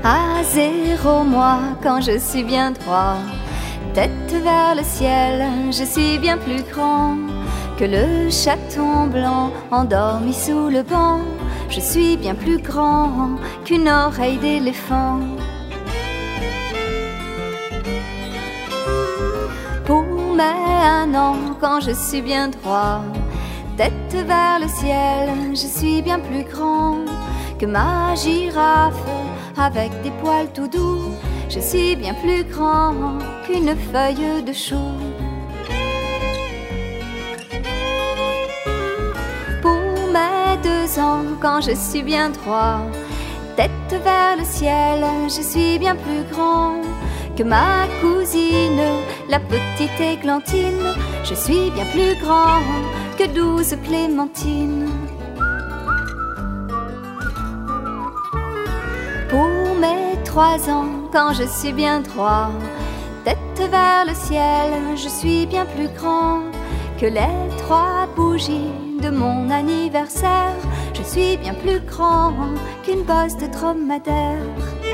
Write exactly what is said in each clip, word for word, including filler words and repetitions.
À zéro moi quand je suis bien droit, tête vers le ciel, je suis bien plus grand que le chaton blanc endormi sous le banc. Je suis bien plus grand qu'une oreille d'éléphant. Pour mes un an quand je suis bien droit, tête vers le ciel, je suis bien plus grand que ma girafe avec des poils tout doux. Je suis bien plus grand qu'une feuille de chou. Pour mes deux ans quand je suis bien droit, tête vers le ciel, je suis bien plus grand que ma cousine, la petite églantine. Je suis bien plus grand que douze clémentines. Pour mes trois ans, quand je suis bien droit, tête vers le ciel, je suis bien plus grand que les trois bougies de mon anniversaire. Je suis bien plus grand qu'une bosse de dromadaire.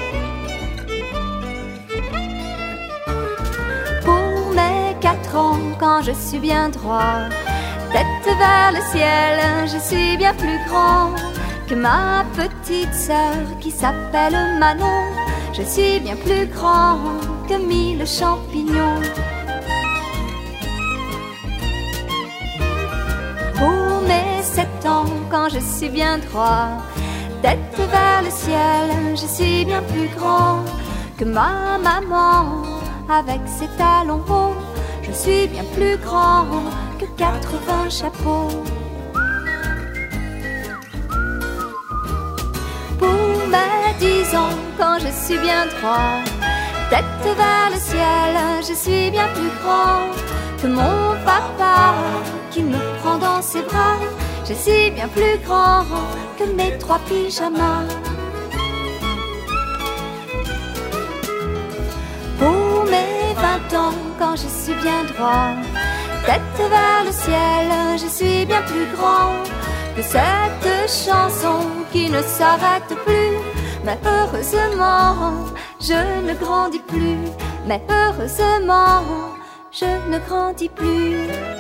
Pour mes quatre ans, quand je suis bien droit, tête vers le ciel, je suis bien plus grand que ma petite sœur qui s'appelle Manon. Je suis bien plus grand que mille champignons. Pour mes sept ans, quand je suis bien droit, tête vers le ciel, je suis bien plus grand que ma maman avec ses talons hauts. Je suis bien plus grand que quatre-vingts chapeaux. Pour mes dix ans, quand je suis bien droit, tête vers le ciel, je suis bien plus grand que mon papa qui me prend dans ses bras. Je suis bien plus grand que mes trois pyjamas. Pour mes vingt ans, quand je suis bien droit, tête vers le ciel, je suis bien plus grand que cette chanson qui ne s'arrête plus. Mais heureusement, je ne grandis plus. Mais heureusement, je ne grandis plus.